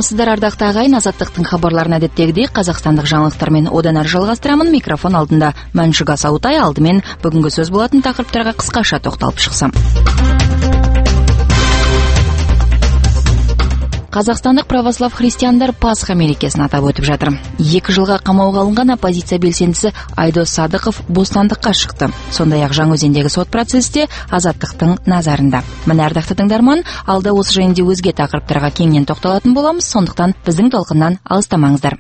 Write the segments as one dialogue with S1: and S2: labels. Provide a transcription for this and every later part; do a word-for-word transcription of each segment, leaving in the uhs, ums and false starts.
S1: саламатсыздар ардақты ағайын, Азаттықтың хабарларын әдеттегідей қазақстандық жаңалықтармен одан әрі жалғастырамын. Микрофон алдында Мәншүк Асаутай. Алдымен бүгінгі сөз болатын тақырыптарға қысқаша тоқталып шықсам. Қазақстандық православ христиандар Пасха мерекесін атап өтіп жатыр. Екі жылға қамауға алынған оппозиция белсендісі Айдос Садықов бостандыққа шықты. Сондай-ақ Жаңаөзендегі сот процесі Азаттықтың назарында. Міне ардақты тыңдарман, алда осы жайында өзге тақырыптарға кеңінен тоқталатын боламыз, сондықтан біздің толқыннан алыстамаңыздар.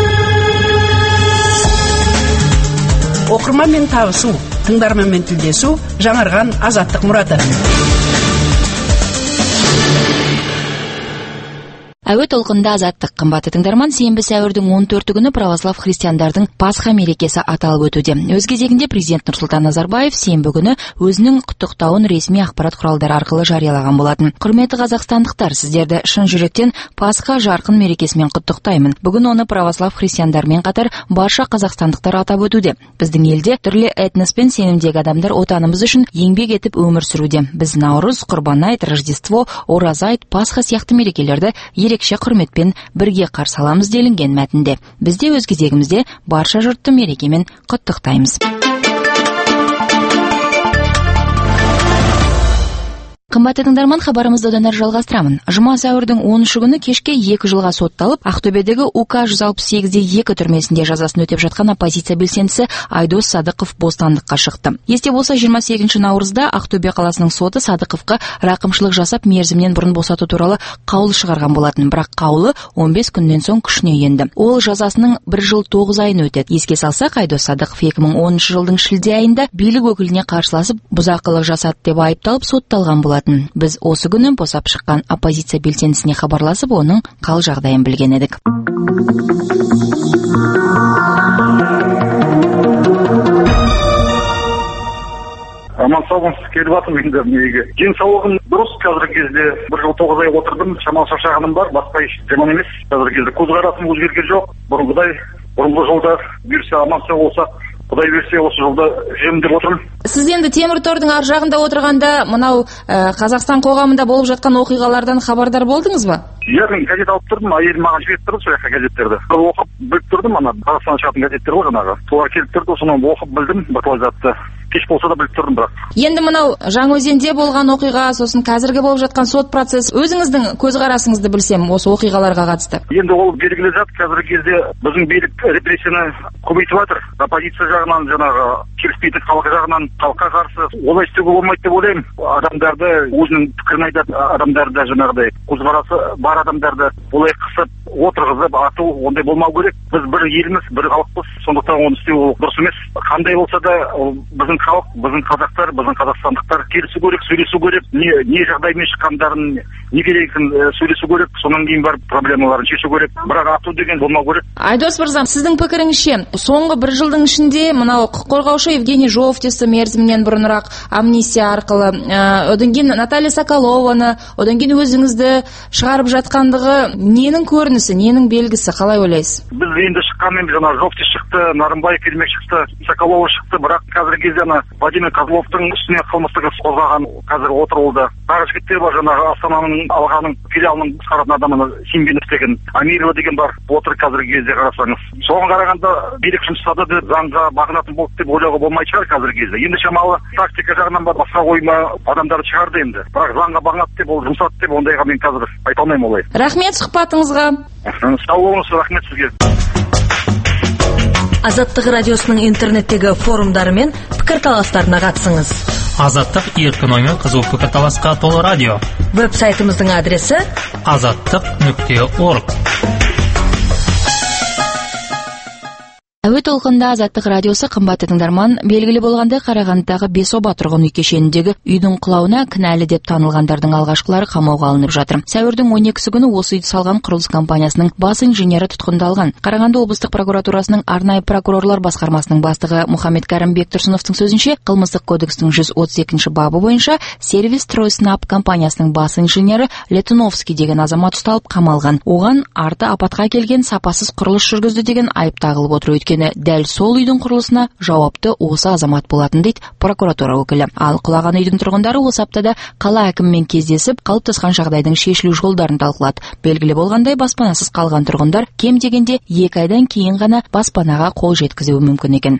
S2: Оқырманмен табысу, тыңдарманмен тілдесу, жаңарған азаттық мұраты.
S1: Әуе толқында азаттық. Қымбатты тыңдарман, сенбі сәуірдің он төрті күні православ христиандардың Пасха мерекесі аталып өтуде. Өз кезегінде президент Нұрсұлтан Назарбаев сенбі күні өзінің құттықтауын ресми ақпарат құралдары арқылы жариялаған болатын. Құрметті қазақстандықтар, сіздерді шын жүректен Пасха жарқын мерекесімен құттықтаймын. Бүгін оны православ христиандармен қатар барша қазақстандықтар атап өтуде. Біздің елде түрлі этнос пен сенімдегі адамдар отанымыз үшін еңбек етіп өмір сүруде. Біз Наурыз, Құрбан айт, Рождество, Ораза айт, Пасха сияқты мерекелерді ерекше құрметпен бірге қарсы аламыз делінген мәтінде. Бізде өз кезегімізде барша жұртты мерекемен құттықтаймыз. Қымбатты тыңдарман, хабарымызды одан әрі жалғастырамын. Жұма сәуірдің он үші күні кешке екі жылға сотталып, Ақтөбедегі УК жүз алпыс сегіз де екі түрмесінде жазасын өтеп жатқан оппозиция белсендісі Айдос Садықов бостандыққа шықты. Есте болса, жиырма сегізінші наурызда Ақтөбе қаласының соты Садықовқа рақымшылық жасап мерзімнен бұрын босату туралы қаулы шығарған болатын. Бірақ қаулы он бес күннен соң күшіне енді. Ол жазасының бір жыл тоғыз айын өтеді. Еске салсақ, Айдос Садықов екі мың оныншы жылдың шілде айында билік өкіліне қарсыласып, бұзақылық жасады деп айыпталып сотталған болатын. Біз осы күні босап шыққан оппозиция белсендісіне хабарласып, оның қал жағдайын білген едік.
S3: Аман саулығынсыз келіп жатырмын енді неге. Денсаулығым дұрыс, қазіргі кезде бір жыл тоғыз ай отырдым, шамалы шаршағаным бар, басқа еш жаман емес. Қазіргі кезде көзқарасым өзгерген жоқ. Бұрынғыдай, бұрынғы жылда бұйырса аман сау болса, Құдай берсе осы жылда жүремін деп отырмын.
S1: Сіз енді темір тордың ар жағында отырғанда мынау ә, Қазақстан қоғамында болып жатқан оқиғалардан хабардар болдыңыз ба?
S3: Иә, мен газет алып тұрдым, әйелім маған жіберіп тұрды сол жаққа газеттерді. Оқып біліп тұрдым, ана Қазақстан шығатын газеттер ғой жаңағы. Солар келіп тұрды, соны оқып білдім, біртуар затты. Кеш болса да біліп тұрдым бірақ.
S1: Енді мынау Жаңаөзенде болған оқиға, сосын қазіргі болып жатқан сот процесі, өзіңіздің көзқарасыңызды білсем осы оқиғаларға қатысты.
S3: Енді ол белгілі зат, қазіргі кезде біздің билік репрессияны көбейтіп жатыр. Оппозиция жағынан, жаңағы келіспейтін халық жағынан халыққа қарсы олай істеуге болмайды деп ойлаймын. Адамдарды өзінің пікірін айтатын адамдарды жаңағыдай көзқарасы бар адамдарды олай қысып отырғызып ату ондай болмау керек. Біз бір елміз, бір халықпыз, сондықтан оны істеу дұрыс емес. Қандай болса да біздің халық, біздің қазақтар, біздің қазақстандықтар келісу керек, сөйлесу керек, не не жағдаймен шыққандарын, не керегін сөйлесу керек, сонан кейін барып проблемаларын шешу керек. Бірақ ату деген болмау керек.
S1: Айдос мырза, сіздің пікіріңізше, соңғы бір жылдың ішінде мынау құқық қорғаушы Евгений Жовтисті мерзімінен бұрынырақ амнистия арқылы, одан кейін Наталья Соколованы, одан кейін өзіңізді шығарып жатқандығы ненің көрінісі, ненің белгісі, қалай ойлайсыз?
S3: Біз енді шыққанмен жаңа Жовтис шықты, Нарымбай Келмек шықты, Соколова шықты, бірақ қазіргі кезде ана Владимир Козловтың үстіне қылмыстық іс қозғаған қазір отыр ол да. Тағы жігіттер бар, жаңағы Астананың алғаның филиалының басқаратын адамы Симбинов деген, Амирова деген бар, отыр қазіргі кезде қарасаңыз. Соған қарағанда билік жұмыстады деп заңға бағынатын болды деп ойлауға болмай шығар қазіргі кезде. Енді шамалы тактика жағынан бар, басқа ойма адамдарды шығарды енді. Бірақ заңға бағынады деп ол жұмсады деп ондайға мен қазір айта алмаймын олай.
S1: Рахмет сұхбатыңызға.
S3: Сау болыңыз, рахмет сізге.
S4: Азаттық радиосының интернеттегі форумдары мен пікірталастарына қатысыңыз.
S5: Азаттық еркін оймен қызу пікірталасқа толы радио.
S4: Веб-сайтымыздың адресі
S5: азаттық нүкте орг.
S1: Әуе толқында Азаттық радиосы. Қымбатты тыңдарман, белгілі болғандай Қарағандыдағы Бесоба тұрғын үй кешеніндегі үйдің құлауына кінәлі деп танылғандардың алғашқылары қамауға алынып жатыр. Сәуірдің он екісі күні осы үйді салған құрылыс компаниясының бас инженері тұтқындалған. Қарағанды облыстық прокуратурасының арнайы прокурорлар басқармасының бастығы Мұхаммед Кәрім Бектұрсыновтың сөзінше, қылмыстық кодекстің жүз отыз екінші бабы бойынша сервис Стройснаб компаниясының бас инженері Летуновский деген азамат ұсталып қамалған. Оған арты апатқа келген сапасыз құрылыс жүргізді деген айып тағылып отыр. Өткен Өйткені дәл сол үйдің құрылысына жауапты осы азамат болатын дейді прокуратура өкілі. Ал құлаған үйдің тұрғындары осы аптада қала әкімімен кездесіп, қалыптасқан жағдайдың шешілу жолдарын талқылады. Белгілі болғандай, баспанасыз қалған тұрғындар кем дегенде екі айдан кейін ғана баспанаға қол жеткізуі мүмкін екен.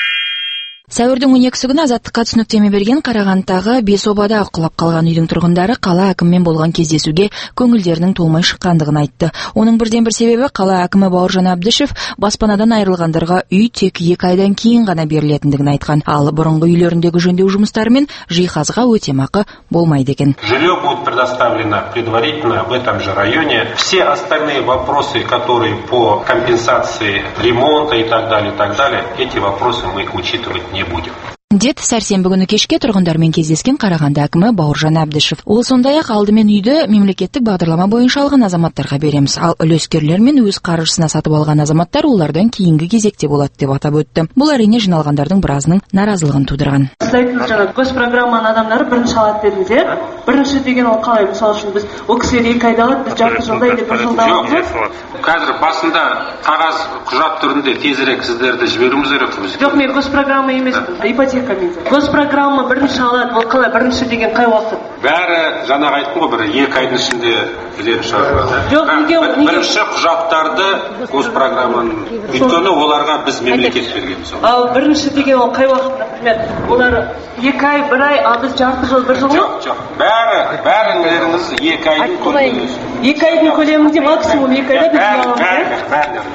S1: Сәуірдің он екісі күні Азаттыққа түсініктеме берген Қарағандыдағы Бесобада құлап қалған үйдің тұрғындары қала әкімімен болған кездесуге көңілдерінің толмай шыққандығын айтты. Оның бірден бір себебі қала әкімі Бауыржан Әбдішев баспанадан айырылғандарға үй тек екі айдан кейін ғана берілетіндігін айтқан. Ал бұрынғы үйлеріндегі жөндеу жұмыстары мен жиһазға өтемақы болмайды екен.
S6: Жилье будет предоставлено предварительно в этом же районе. Все остальные вопросы, которые по компенсации ремонта и так далее, и так далее, эти вопросы мы учитывать не будем.
S1: Дед сәрсенбі күні кешке тұрғындармен кездескен Қарағанды әкімі Бауыржан Әбдішев. Ол сондай-ақ алдымен үйді мемлекеттік бағдарлама бойынша алған азаматтарға береміз, ал үлескерлер мен өз қаржысына сатып алған азаматтар олардан кейінгі кезекте болады деп атап өтті. Бұл әрине жиналғандардың біразының наразылығын тудырған.
S7: Жаңа госпрограмманың адамдары бірінші алады дедіңіздер. Бірінші деген ол қалай? Мысалы үшін біз ол кісілер екі айда алады, біз жарты жылда или бір жылда аламыз.
S6: Қазір басында қағаз құжат түрінде тезірек сіздерді жіберуіміз керек бізге.
S7: Жоқ, мен госпрограмма емес, ипотека. Госпрограмма бірінші алады, ол қалай бірінші деген қай уақыт?
S6: Бәрі жаңағы айттым ғой, бір екі айдың ішінде білетін шығарады.
S7: Жоқ, неге
S6: бірінші құжаттарды госпрограмманың, өйткені оларға біз мемлекет бергенбіз.
S7: Ал бірінші деген ол қай уақыт, например, олар екі ай, бір ай, ал біз жарты жыл, бір жыл ма?
S6: Жоқ, жоқ. Бәрі, бәріңіз екі айдың көлеміңіз.
S7: Екі айдың көлемінде максимум екі айда біз аламыз.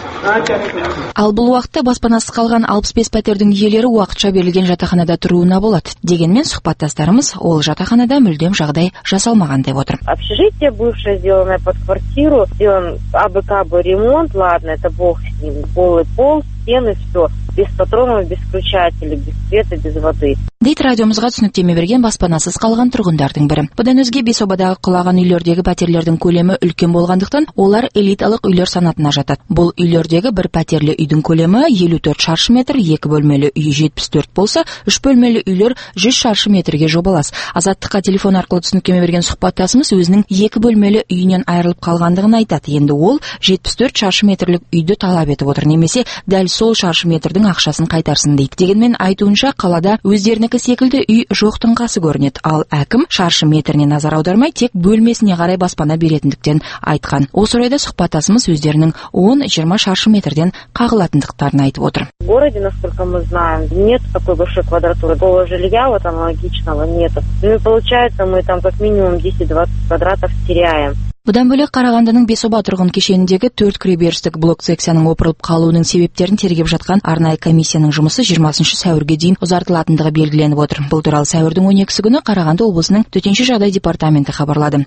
S1: Ал бұл уақытта баспанасыз қалған алпыс бес пәтердің иелері уақытша берілген жатақханада тұруына болады. Дегенмен сұхбаттастарымыз ол жатақханада мүлдем жағдай жасалмаған деп отыр.
S8: Общежитие бывшее, сделанное под квартиру, сделан абы-кабы ремонт, ладно, это бог с ним, полый пол, стены, все, без патронов, без включателей, без света, без воды.
S1: Дейді радиомызға түсініктеме берген баспанасыз қалған тұрғындардың бірі. Бұдан өзге Бесобадағы құлаған үйлердегі пәтерлердің көлемі үлкен болғандықтан, олар элиталық үйлер санатына жатады. Бұл үйлердегі бір пәтерлі үйдің көлемі елу төрт шаршы метр, екі бөлмелі үй жетпіс төрт болса, үш бөлмелі үйлер жүз шаршы метрге жобалас. Азаттыққа телефон арқылы түсініктеме берген сұхбаттасымыз өзінің екі бөлмелі үйінен айырылып қалғандығын айтады. Енді ол жетпіс төрт шаршы метрлік үйді талап етіп отыр, немесе дәл сол шаршы метрдің ақшасын қайтарсын дейді. Дегенмен айтуынша қалада өздерінікі секілді үй жоқтың қасы көрінеді. Ал әкім шаршы метріне назар аудармай, тек бөлмесіне қарай баспана беретіндіктен айтқан. Осы орайда сұхбаттасымыз өздерінің он жиырма шаршы метрден қағылатындықтарын айтып отыр.
S8: В городе, насколько мы знаем, нет такой большой квадратуры. Такого жилья вот аналогичного нету. Ну и получается, мы там как минимум десять-двадцать квадратов теряем.
S1: Бұдан бөлек Қарағандының Бесоба тұрғын кешеніндегі төрт кіреберістік блок секцияның опырылып қалуының себептерін тергеп жатқан арнайы комиссияның жұмысы жиырмасыншы сәуірге дейін ұзартылатындығы белгіленіп отыр. Бұл туралы сәуірдің он екісі күні Қарағанды облысының төтенше жағдай департаменті хабарлады.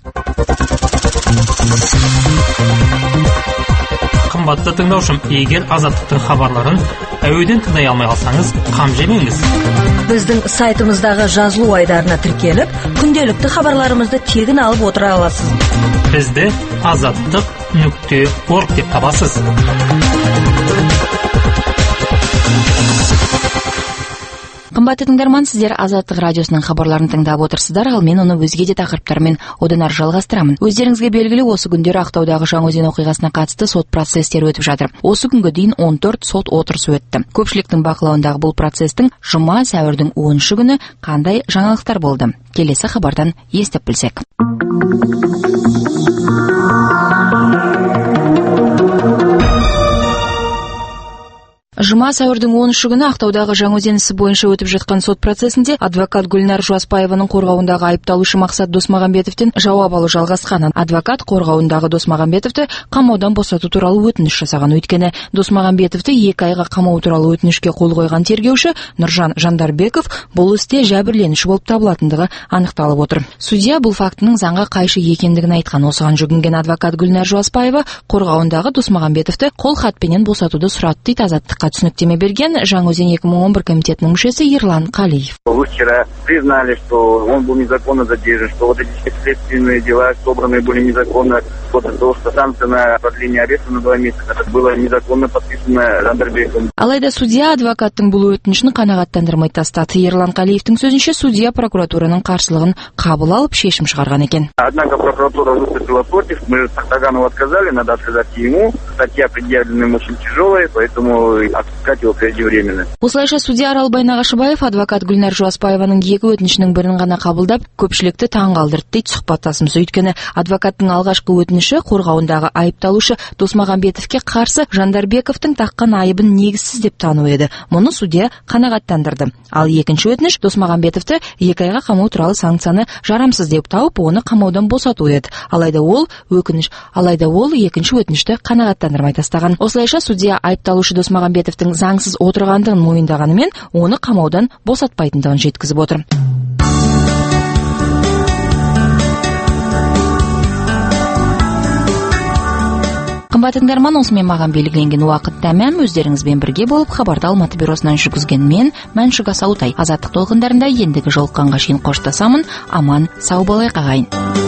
S5: Қымбатты тыңдаушым, егер Азаттықтың хабарларын әуеден тыңдай алмай қалсаңыз, қам жемеңіз.
S4: Біздің сайтымыздағы жазылу айдарына тіркеліп, күнделікті хабарларымызды тегін алып отыра аласыз.
S5: Бізді азаттық нүкте орг деп табасыз.
S1: Қымбатты тыңдарман, сіздер Азаттық радиосының хабарларын тыңдап отырсыздар, ал мен оны өзге де тақырыптармен одан ары жалғастырамын. Өздеріңізге белгілі, осы күндері Ақтаудағы Жаңаөзен оқиғасына қатысты сот процестері өтіп жатыр. Осы күнге дейін он төрт сот отырысы өтті. Көпшіліктің бақылауындағы бұл процестің жұма сәуірдің оныншы күні қандай жаңалықтар болды? Келесі хабардан естіп білсек. Жұма сәуірдің оныншы күні Ақтаудағы Жаңаөзен ісі бойынша өтіп жатқан сот процесінде адвокат Гүлнар Жуаспаеваның қорғауындағы айыпталушы Мақсат Досмағамбетовтен жауап алу жалғасқан. Адвокат қорғауындағы Досмағамбетовті қамаудан босату туралы өтініш жасаған. Өйткені Досмағамбетовті екі айға қамау туралы өтінішке қол қойған тергеуші Нұржан Жандарбеков бұл істе жәбірленуші болып табылатындығы анықталып отыр. Судья бұл фактінің заңға қайшы екендігін айтқан. Осыған жүгінген адвокат Гүлнар Жуаспаева қорғауындағы Досмағамбетовті қол хатпенен босатуды сұрады дейді Азаттыққа түсініктеме берген Жаңаөзен екі мың он бір комитетінің мүшесі Ерлан Қалиев.
S3: Вы вчера признали, что он был незаконно задержан, что вот эти следственные дела собраны были незаконно, после того, что санкция на продление ареста на два месяца это было незаконно подписано Жандарбековым.
S1: Алайда судья адвокаттың бұл өтінішін қанағаттандырмай тастады. Ерлан Қалиевтің сөзінше судья прокуратураның қарсылығын қабыл алып шешім шығарған екен.
S3: Однако прокуратура выступила против, мы Таганову отказали, надо отказать ему. Статья предъявлена ему очень тяжелая, поэтому отпускать его преждевременно.
S1: Осылайша судья Аралбай Нағашыбаев адвокат Гүлнар Жуаспаеваның екі өтінішінің бірін ғана қабылдап, көпшілікті таң қалдырды дейді сұхбаттасымыз. Өйткені адвокаттың алғашқы өтініші қорғауындағы айыпталушы Досмағамбетовке қарсы Жандарбековтың таққан айыбын негізсіз деп тану еді. Мұны судья қанағаттандырды. Ал екінші өтініш Досмағамбетовті екі айға қамау туралы санкцияны жарамсыз деп тауып, оны қамаудан босату еді. Алайда ол өкініш, алайда ол екінші өтінішті қанағаттандырмай тастаған. Осылайша судья айыпталушы Досмағамбетовтың заңсыз отырғандығын мойындағанымен, оны қамаудан босатпайтындығын жеткізіп отыр. Қымбатты тыңдарман, осымен маған белгіленген уақыт тәмам. Өздеріңізбен бірге болып, хабарды Алматы бюросынан жүргізген мен, Мәншүк Асаутай. Азаттық толқындарында ендігі жолыққанға шейін қоштасамын. Аман, сау болайық ағайын.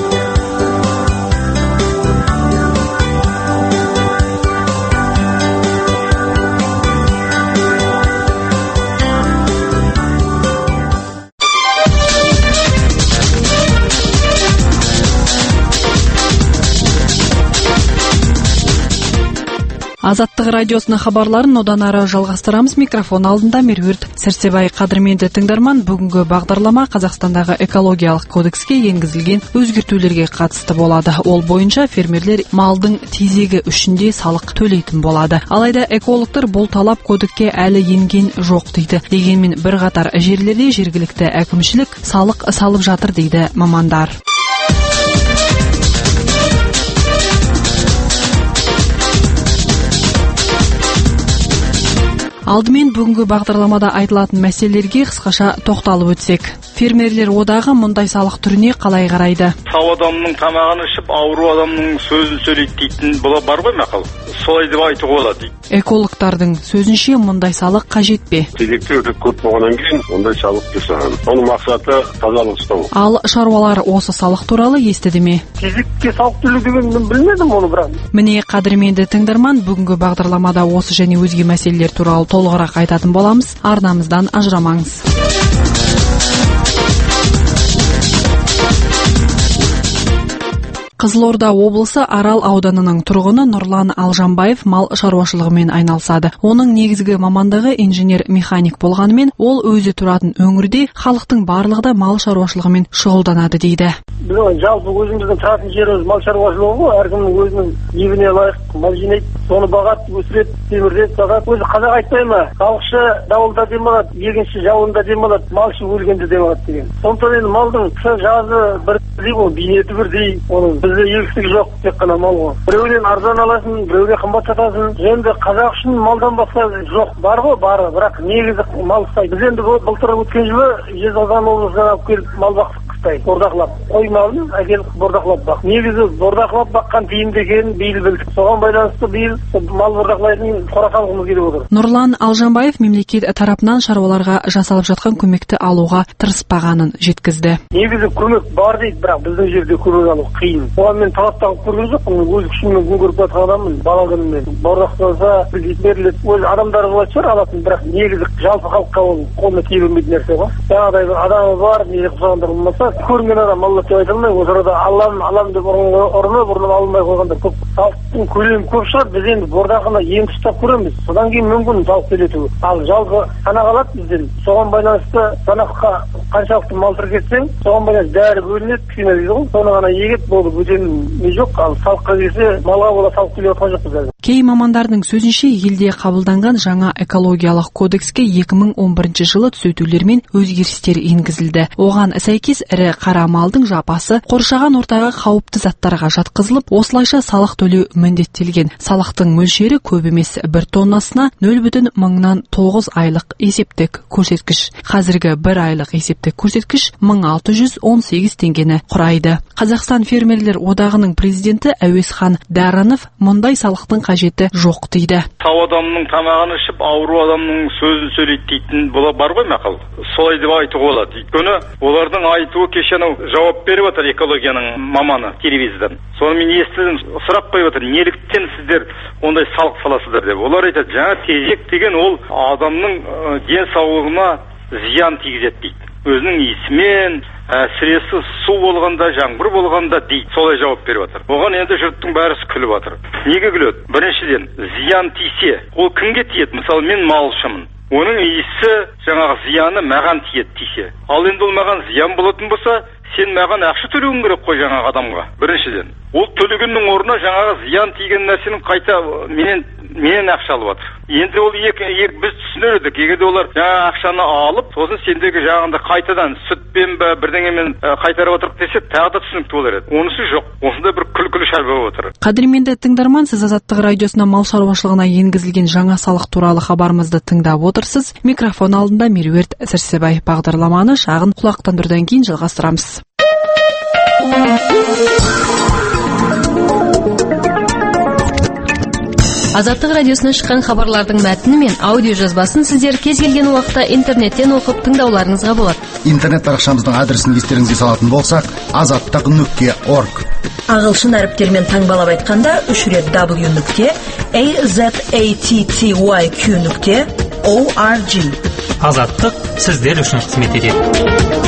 S9: Азаттық радиосының хабарларын одан ары жалғастырамыз. Микрофон алдында Меруерт Сәрсебай. Қадірменді тыңдарман, бүгінгі бағдарлама Қазақстандағы экологиялық кодекске енгізілген өзгертулерге қатысты болады. Ол бойынша фермерлер малдың тезегі үшінде салық төлейтін болады. Алайда экологтар бұл талап кодекске әлі енген жоқ дейді. Дегенмен бір қатар жерлерде жергілікті әкімшілік салық салып жатыр дейді мамандар. Алдымен бүгінгі бағдарламада айтылатын мәселелерге қысқаша тоқталып өтсек. Фермерлер одағы мұндай салық түріне қалай қарайды?
S10: Сау адамның тамағын ішіп, ауру адамның сөзін сөйлейді дейтін бұла бар ғой мақал. Солай деп айтуға болады дейді.
S9: Экологтардың сөзінше мұндай салық қажет пе?
S11: Тезекте өте көп болғаннан кейін мұндай салық жасаған. Оның мақсаты тазалық ұстау.
S9: Ал шаруалар осы салық туралы естіді ме?
S12: Тезекке салық төлеу деген мен білмедім оны бірақ.
S9: Міне, қадірменді тыңдарман, бүгінгі бағдарламада осы және өзге мәселелер туралы толығырақ айтатын боламыз. Арнамыздан ажырамаңыз. Қызылорда облысы Арал ауданының тұрғыны Нұрлан Алжанбаев мал шаруашылығымен айналысады. Оның негізгі мамандығы инженер-механик болғанымен, ол өзі тұратын өңірде халықтың барлығы да мал шаруашылығымен шұғылданады дейді.
S12: Жалпы өзіміздің тұратын жеріміз мал шаруашылығы ғой, әркімнің өзінің егіне лайық мал жинайды, соны бағат, өсіреді, темірдет, бағат. Өзі қазақ айтпай ма, халықшы дауылда демалады, егінші жауында демалады, малшы өлгенде демалады деген. Сондықтан енді малдың қысы жазы бірдей, ол бейнеті бірдей, оның бізде егістік жоқ, тек қана мал ғой. Біреуден арзан аласың, біреуге қымбат сатасың. Енді қазақ үшін малдан басқа жоқ, бар ғой, бар, бірақ негізі мал ұстайды. Біз енді былтыр өткен жылы Жезқазған облысынан алып келіп мал бақтық. Бордақлап, қой малын әкеліп бордақлап бақ. Негізі бордақлап баққан тиімді екенін биыл білдік. Соған байланысты биыл мал бордақлайтын қора салғымыз келіп отыр.
S9: Нұрлан Алжанбаев мемлекет тарапынан шаруаларға жасалып жатқан көмекті алуға тырыспағанын жеткізді.
S12: Негізі көмек бар дейді, бірақ біздің жерде көмек алу қиын. Оған мен талап тағып көрген жоқпын. Өз күшіммен күн көріп жатқан адаммын. Бала күнімнен бордақласа беріледі. Өз адамдар болады шығар алатын, бірақ негізі жалпы халыққа ол қолына тие бермейтін нәрсе ғой. Жаңағыдай адамы бар, не қылғандар болмаса көрінген адам алла деп айта алмай, осы арада алам алам деп ұрынып ұрынып алынбай қойғандар көп. Салықтың көлемі көп шығар, біз енді бордақыны ең ұстап көреміз. Содан кейін мүмкін салық төлету. Ал жалпы санақ алады бізден. Соған байланысты санаққа қаншалықты мал тіркетсең, соған байланысты бәрі бөлінеді, күйіне дейді ғой. Соны ғана егет болды, бөтен не жоқ. Ал салыққа келсе, малға бола салық төлеп отқан жоқпыз әлі.
S9: Кей мамандардың сөзінше, елде қабылданған жаңа экологиялық кодекске екі мың он бірінші жылы түзетулер мен өзгерістер енгізілді. Оған сәйкес ірі қара малдың жапасы қоршаған ортаға қауіпті заттарға жатқызылып, осылайша салық төлеу міндеттелген. Салықтың мөлшері көп емес, бір тоннасына нөл бүтін мыңнан тоғыз айлық есептік көрсеткіш. Қазіргі бір айлық есептік көрсеткіш мың алты жүз он сегіз теңгені құрайды. Қазақстан фермерлер одағының президенті Әуесхан Даранов мұндай салықтың қажеті жоқ дейді.
S10: Сау адамның тамағын ішіп, ауру адамның сөзін сөйлейді дейтін бұла бар ғой мақал. Солай деп айтуға болады. Өйткені олардың айтуы кеше анау жауап беріп отыр экологияның маманы телевизордан. Соны мен естідім, сұрап қойып отыр, неліктен сіздер ондай салық саласыздар деп. Олар айтады, жаңа тезек деген ол адамның денсаулығына зиян тигізеді дейді. өзінің иісімен, әсіресе су болғанда, жаңбыр болғанда дейді, солай жауап беріп жатыр. Оған енді жұрттың бәрі күліп жатыр. Неге күледі? Біріншіден, зиян тисе, ол кімге тиеді? Мысалы, мен малшымын. Оның иісі, жаңағы зияны маған тиеді тисе. Ал енді ол маған зиян болатын болса, сен маған ақша төлеуің керек қой жаңағы адамға. Біріншіден, ол төлегеннің орнына жаңағы зиян тиген нәрсенің қайта менен менен ақша алып жатыр. Енді ол екі, екі біз түсінер едік. Егер де олар жаңа ақшаны алып, сосын сендегі жаңағында қайтадан сүтпен бе бірдеңемен қайтарып отырып десе, тағы да түсінікті болар еді. Онысы жоқ. Осындай бір күлкілі шаруа болып отыр.
S9: Қадірменді тыңдарман, сіз Азаттық радиосына мал шаруашылығына енгізілген жаңа салық туралы хабарымызды тыңдап отырсыз. Микрофон алдында Меруерт Сәрсебай. Бағдарламаны шағын құлақтандырудан кейін жалғастырамыз.
S13: Азаттық радиосына шыққан хабарлардың мәтіні мен аудио жазбасын сіздер кез келген уақытта интернеттен оқып тыңдауларыңызға болады.
S14: Интернет парақшамыздың адресін естеріңізге салатын болсақ, азаттық нүкте орг.
S4: Ағылшын әріптермен таңбалап айтқанда үш рет w нүкте azatty нүкте org.
S5: Азаттық сіздер үшін қызмет етеді.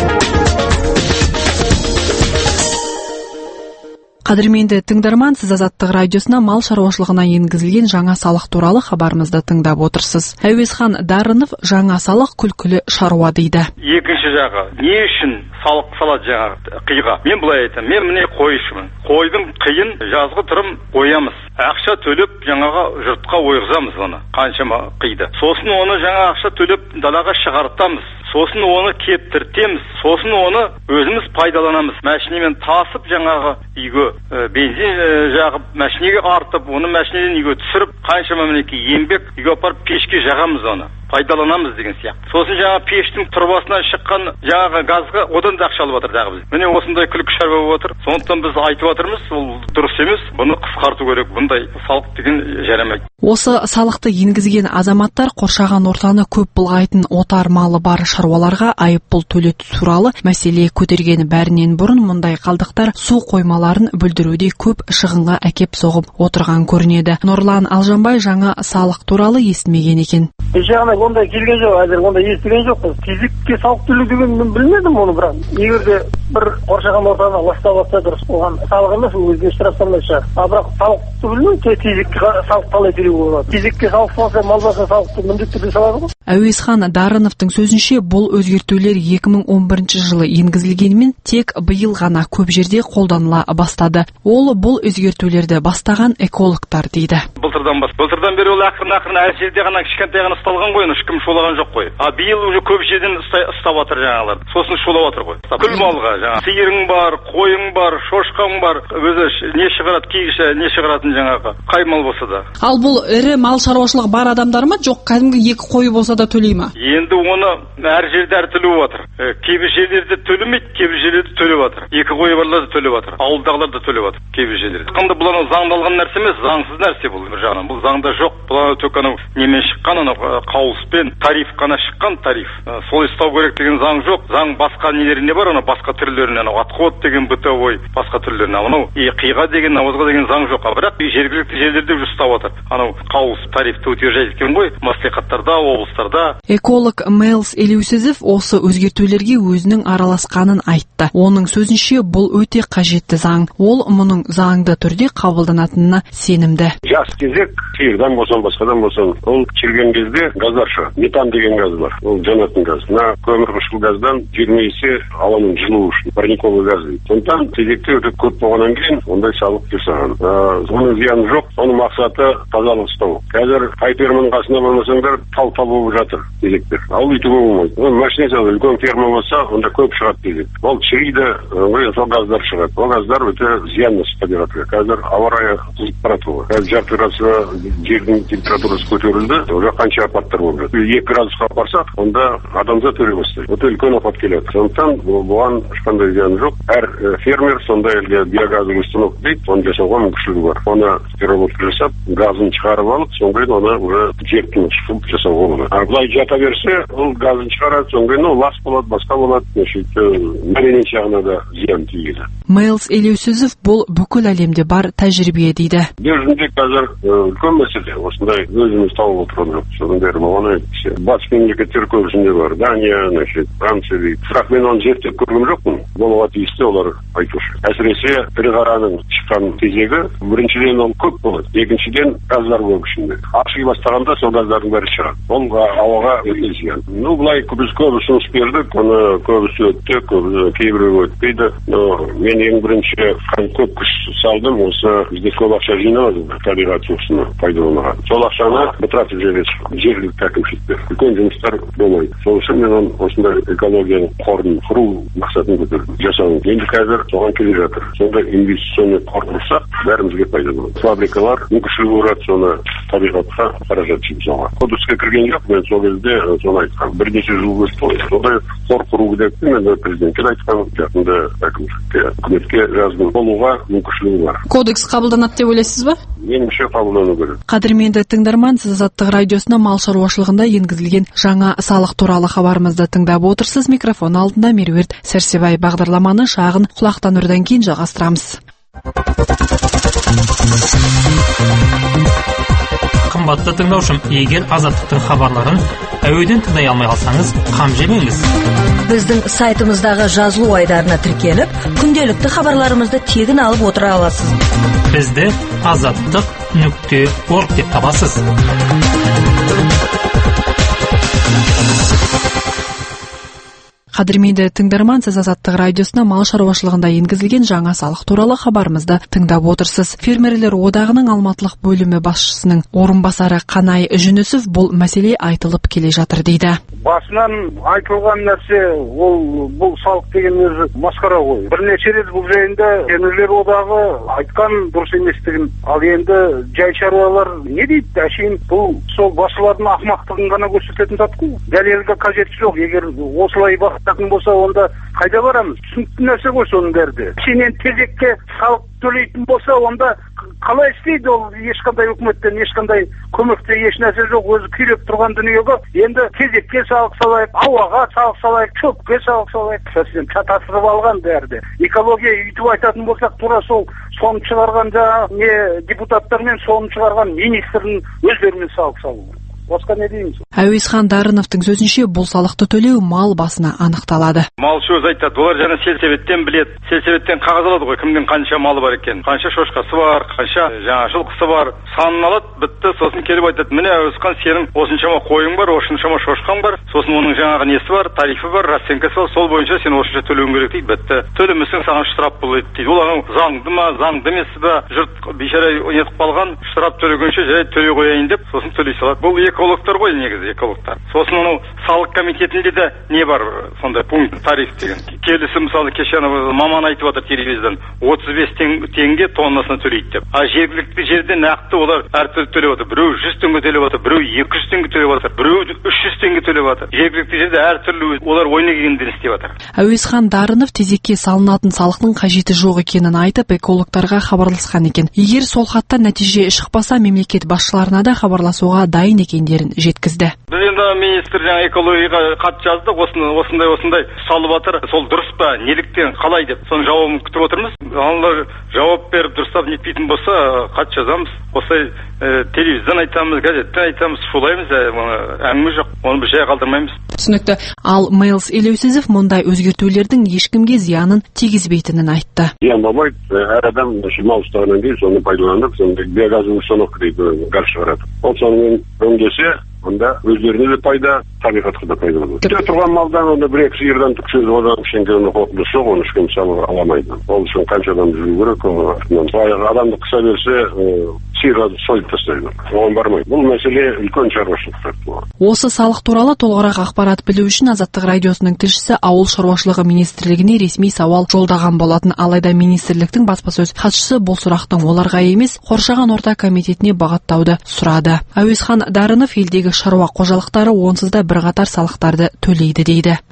S9: Қадірменді тыңдарман, сіз Азаттық радиосына мал шаруашылығына енгізілген жаңа салық туралы хабарымызды тыңдап отырсыз. Әуезхан Дарынов жаңа салық күлкілі шаруа дейді.
S10: Екінші жағы, не үшін салық салады жаңағы қиға? Мен былай айтамын, мен міне қойшымын. Қойдың қиын жазғы тұрым қоямыз. Ақша төлеп жаңаға жұртқа ойғызамыз оны, қаншама қиды. Сосын оны жаңа ақша төлеп далаға шығартамыз. Сосын оны кептіртеміз. Сосын оны өзіміз пайдаланамыз. Мәшинемен тасып жаңағы үйге бензин жағып, мәшинеге артып, оны мәшинеден үйге түсіріп, қаншама мінекей еңбек үйге апарып пешке жағамыз оны. Пайдаланамыз деген сияқты. Сосын жаңа пештің тұрбасынан шыққан жаңағы газға одан да ақша алып жатыр дағы біз. Міне осындай күлкі шаруа болып отыр. Сондықтан біз айтып жатырмыз, ол дұрыс емес. Бұны қысқарту керек. Бұндай салық деген жарамайды.
S9: Осы салықты енгізген азаматтар қоршаған ортаны көп былғайтын отар малы бар шаруаларға айыппұл төлету туралы мәселе көтерген. Бәрінен бұрын мұндай қалдықтар су қоймаларын бүлдіруде көп шығынға әкеп соғып отырған көрінеді. Нұрлан Алжанбай жаңа салық туралы естімеген екен.
S12: Жағынан ондай келген жоқ, әзір ондай естіген жоқпыз. Тезекке салық төлеу деген мен білмедім оны, бірақ егер де бір қоршаған ортаны ластап жатса дұрыс, оған салық емес, өзіне штрафталмай шығар. А бірақ салықты білмеймін, тезекке салық қалай төлеуге болады. Тезекке салық салса, мал басына салықты міндетті түрде салады ғой.
S9: Әуезхан Дарыновтың сөзінше, бұл өзгертулер екі мың он бірінші жылы енгізілгенімен тек биыл ғана көп жерде қолданыла бастады. Ол бұл өзгертулерді бастаған экологтар дейді.
S10: Былтырдан бас. Былтырдан бері ол ақырын-ақырын әр жерде ғана кішкентай ғана ұсталған ғой, ешкім шулаған жоқ қой. А биыл уже көп жерден ұстап жатыр жаңағылар. Сосын шулап жатыр ғой. Күл малға жаңа сиырың бар, қойың бар, шошқаң бар. Өзі не шығарады, кейгіше не шығаратын жаңағы қай мал болса да.
S9: Ал бұл ірі мал шаруашылығы бар адамдар ма, жоқ кәдімгі екі қойы болса да төлей ма?
S10: Енді оны әр жерде әр төлеп жатыр. Кейбір жерлерде төлемейді, кейбір жерлерде төлеп жатыр. Екі қойы барлар да төлеп жатыр. Ауылдағылар да төлеп жатыр кейбір жерлерде. Қандай бұл анау заңдалған нәрсе емес, заңсыз нәрсе бұл бір жағынан. Бұл заңда жоқ. Бұл тек анау немен шыққан, анау қаулыспен тариф қана шыққан тариф. Солай ұстау керек деген заң жоқ. Заң басқа нелеріне бар, анау басқа түрлеріне, анау отход деген бытовой басқа түрлеріне. Анау қиға деген, навозға деген заң жоқ. Бірақ жергілікті жерлерде ұстап жатыр. Анау қаулыс тарифті утверждать еткен ғой, маслихаттарда, облыстарда.
S9: Эколог Мэлс Елеусізов осы өзгертулерге өзінің араласқанын айтты. Оның сөзінше бұл өте қажетті заң. Ол мұның заңды түрде қабылданатынына сенімді.
S11: Жас кезек сиырдан болсын, басқадан болсын, ол шірген кезде газдар шығады. Метан деген газ бар. Ол жанатын газ. Мына көмірқышқыл газдан жиырма есе ауаның жылуы үшін парниковый газ дейді. Сондықтан тезекте өте көп болғаннан кейін ондай салық жасаған. Оның зияны жоқ. Оның мақсаты тазалық ұстау. Қазір қай ферманың қасына бармасаңдар тал тал болып жатыр тезектер. Ал үйтуге болмайды. Машина салып үлкен ферма болса, онда көп шығады тезек. Ол шіриді, сол газдар шығады. Ол газдар өте зиянды табиғатқа. Қазір ауа райы қызып барады ғой. Қазір жарты градусқа жердің температурасы көтерілді, уже қанша апаттар болып жатыр. екі градусқа барсақ, онда адамзат өле бастайды. Өте үлкен апат келеді. Сондықтан бұған ешқандай зияны жоқ. Әр фермер сондай елге биогазовый установка дейді, оны жасауға мүмкіншілігі бар. Оны переработка жасап, газын шығарып алып, содан кейін оны уже жертін шығып жасауға болады. А былай жата берсе, ол газын шығарады, содан кейін лас болады, басқа болады, значит, мәдениет жағына да зиян тигізеді.
S9: Мейлс Елеусізов бұл бүкіл әлемде бар тәжірибе дейді.
S11: Дүниежүзінде қазір үлкен мәселе, осындай өзіміз тауып отырған жоқ. Содан бері маған айтты. Батыс мемлекеттер көбісінде бар. Дания, значит, Франция дейді. Бірақ мен оны зерттеп көрген жоқпын. Болуға тиісті олар айтушы. Әсіресе тірі қараның шыққан кезегі біріншіден ол көп болады. Екіншіден газдар көп ішінде. Аши бастағанда сол газдардың бәрі шығады. Ол ауаға өте зиян. Ну, былай біз көп ұсыныс бердік, оны көбісі өтті, көбісі кейбіреу өтпейді. Но мен ең бірінші көп күш салдым, осы бізде көп ақша жинап табиғат ресурсын пайдалануға. Сол ақшаны бытыратып жібереді жергілікті әкімшіліктер. Үлкен жұмыстар болмайды. Сол үшін мен осындай экологияның қорын құру мақсатын көтердім. Жасауым. Енді қазір соған келе жатыр. Сондай инвестиционный қор құрсақ, бәрімізге пайда болады. Фабрикалар мүмкіншілігі болады соны табиғатқа қаражат жұмсауға. Кодекске кірген жоқ, мен сол кезде соны айтқан. Бірнеше жыл өтті. Сондай қор құру керек мен президентке айтқан, жақында әкімшілікке, үкіметке жаздым. Болуға мүмкіншілігі бар.
S9: Кодекс қабылданады деп ойлайсыз ба?
S11: Меніңше қабылдану керек.
S9: Қадірменді тыңдарман, сіз Азаттық радиосына мал шаруашылығында енгізілген жаңа салық туралы хабарымызды тыңдап отырсыз. Микрофон алдында Меруерт Сәрсебай. Бағдарламаны шағын құлақтан үрден кейін жалғастырамыз.
S5: Қымбатты тыңдаушым, егер Азаттықтың хабарларын әуеден тыңдай алмай қалсаңыз, қам жемеңіз.
S4: Біздің сайтымыздағы жазылу айдарына тіркеліп, күнделікті хабарларымызды тегін алып отыра аласыз.
S5: Бізді азаттық нүкте орг деп табасыз.
S9: Қадірменді тыңдарман, сіз Азаттық радиосына мал шаруашылығында енгізілген жаңа салық туралы хабарымызды тыңдап отырсыз. Фермерлер одағының Алматылық бөлімі басшысының орынбасары Қанай Жүнісов бұл мәселе айтылып келе жатыр дейді.
S3: Басынан айтылған нәрсе, ол бұл салық деген өзі масқара ғой. Бірнеше рет бұл жайында фермерлер одағы айтқан дұрыс еместігін. Ал енді жай шаруалар не дейді? Әшейін бұл сол басшылардың ақымақтығын ғана көрсететін зат қой. Дәлелге қажеті жоқ. Егер осылай басатын болса, онда қайда барамыз? Түсінікті нәрсе ғой соның бәрі де. Сенен тезекке салық төлейтін болса, онда қалай істейді? Ол ешқандай үкіметтен ешқандай көмекте еш нәрсе жоқ. Өзі күйреп тұрған дүниеге енді кезекке салық салайық, ауаға салық салайық, шөпке салық салайық. Сәсен шатастырып алған бәрі де. Экология үйтіп айтатын болсақ, тура сол соны шығарған жаңағы не депутаттар мен соны шығарған министрдің өздерімен салық салу. Басқа не дейміз?
S9: Әуезхан Дарыновтың сөзінше, бұл салықты төлеу мал басына анықталады.
S10: Малшы өзі айтады, олар жаңа сельсоветтен біледі. Сельсоветтен қағаз алады ғой, кімнің қанша малы бар екен, қанша шошқасы бар, қанша жаңа жылқысы бар. Санын алады, бітті. Сосын келіп айтады, міне Әуезхан, сенің осыншама қойың бар, осыншама шошқаң бар. Сосын оның жаңағы несі бар, тарифі бар, расценкасы бар. Сол бойынша сен осынша төлеуің керек дейді. Бітті. Төлемесең саған штраф болады дейді. Ол заңды ма, заңды емес пе? Жұрт бейшара нетіп қалған, штраф төлегенше жай төлей қояйын деп, сосын төлей салады. Бұл экологтар ғой, негізі экологтар. Сосын анау салық комитетінде де не бар, сондай пункт тариф деген. Келісі мысалы кеше маман айтып отыр телевизордан, отыз бес теңге тоннасына төлейді деп. А жергілікті жерде нақты олар әртүрлі төлеп отыр. Біреу жүз теңге төлеп отыр, біреу екі жүз теңге төлеп отыр, біреу үш жүз теңге төлеп отыр. Жергілікті жерде әртүрлі олар ойына келгендей істеп отыр.
S9: Әуезхан Дарынов тезекке салынатын салықтың қажеті жоқ екенін айтып, экологтарға хабарласқан екен. Егер сол хаттан нәтиже шықпаса, мемлекет басшыларына да хабарласуға дайын екендерін жеткізді.
S10: Біз енді министр жаңа экологияға хат жазды, осындай осындай салып жатыр. Сол дұрыс па? Неліктен қалай деп соны жауабын күтіп отырмыз. Алар жауап беріп дұрыстап нетпейтін болса, хат жазамыз. Осылай телевизордан айтамыз, газеттен айтамыз, шулаймыз, әңгіме жоқ. Оны біз жай қалдырмаймыз.
S9: Түсінікті. Ал Мейлс Елеусізов мұндай өзгертулердің ешкімге зиянын тигізбейтінін айтты.
S11: Зиян болмайды. Әр адам мал ұстағаннан кейін соны пайдаланып, сондай биогазовый установка дейді, газ шығарады. Ол сонымен өңдесе, онда өздеріне де пайда, табиғатқа да пайда болады. Түре тұрған малдан онда бір екі сиырдан түксіз одан ішенген қоқымды соқ, оны ешкім мысалы аламайды. Ол үшін қанша адам жүру керек, баяғы адамды қыса берсе, сиырға сойып тастайды. Оған бармайды. Бұл мәселе үлкен шаруашылықтар.
S9: Осы салық туралы толығырақ ақпарат білу үшін Азаттық радиосының тілшісі Ауыл шаруашылығы министрлігіне ресми сауал жолдаған болатын. Алайда министрліктің баспасөз хатшысы бұл сұрақтың оларға емес, қоршаған орта комитетіне бағыттауды сұрады. Әуезхан Дарынов елдегі шаруа қожалықтары онсыз да бірқатар салықтарды төлейді дейді.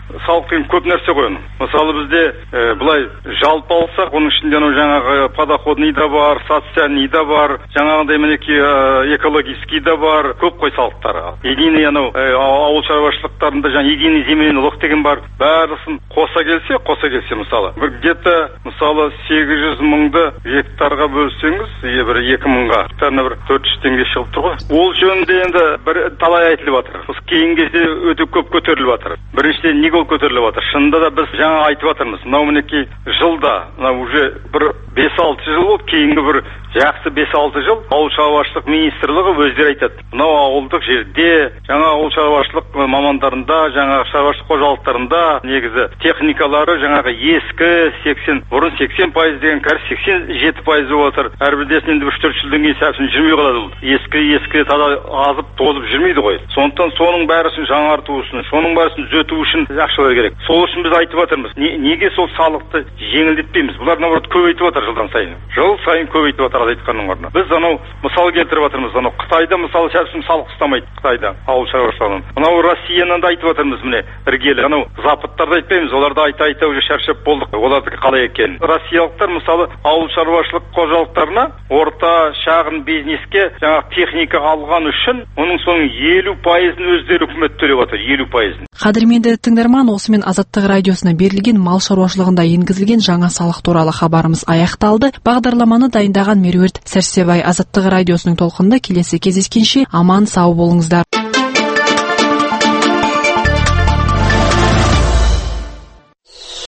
S10: салық деген көп нәрсе ғой. Мысалы бізде ә, былай жалпы алсақ, оның ішінде анау жаңағы подоходный да бар, социальный да бар, жаңағындай мінекей ә, экологический да бар, көп қой салықтар. Единый анау ә, ауыл шаруашылықтарында жаңа единый земельный налог деген бар. Бәрісін қоса келсе, қоса келсе мысалы бір где-то мысалы сегіз жүз мыңды гектарға бөлсеңіз, бір екі мыңға гектарына бір төрт жүз теңге шығып тұр ғой. Ол жөнінде енді бір талай айтылып жатыр. Кейінгі кезде өте көп көтеріліп жатыр. Біріншіден неге ол көтеріліп жатыр? Шынында да біз жаңа айтып жатырмыз. Мынау мінекей жылда, мынау уже бір бес алты жыл болды, кейінгі бір жақсы бес алты жыл ауыл шаруашылық министрлігі өздері айтады. Мынау ауылдық жерде, жаңа ауыл шаруашылық мамандарында, жаңа шаруашылық қожалықтарында негізі техникалары жаңағы ескі сексен, бұрын сексен пайыз деген қазір сексен жеті пайыз болып отыр. Әрбірдесін енді үш төрт жылдан кейін сәл жүрмей қалады ол. Ескі ескі таза азып тозып жүрмейді ғой. Сондықтан соның бәрісін жаңарту үшін, соның бәрісін түзету үшін ақшалар керек. Сол үшін біз айтып жатырмыз. Не, неге сол салықты жеңілдетпейміз? Бұлар наоборот көбейтіп жатыр жылдан сайын. Жыл сайын көбейтіп жатыр айтқанның орнына. Біз анау мысал келтіріп жатырмыз. Анау Қытайда мысалы шәлсін салық ұстамайды Қытайда ауыл шаруашылығынан. Мынау Россияны да айтып жатырмыз міне іргелі. Анау западтарды айтпаймыз. Оларды айта айта уже шаршап болдық. Олардікі қалай екенін. Россиялықтар мысалы ауыл шаруашылық қожалықтарына орта шағын бизнеске жаңа техника алған үшін оның соның елу пайызын өздері үкімет төлеп отыр. елу пайызын.
S9: Қадірменді тыңдарман, осымен Азаттық радиосына берілген мал шаруашылығында енгізілген жаңа салық туралы хабарымыз аяқталды. Бағдарламаны дайындаған Меруерт Сәрсебай. Азаттық радиосының толқынында келесі кездескенше аман сау болыңыздар.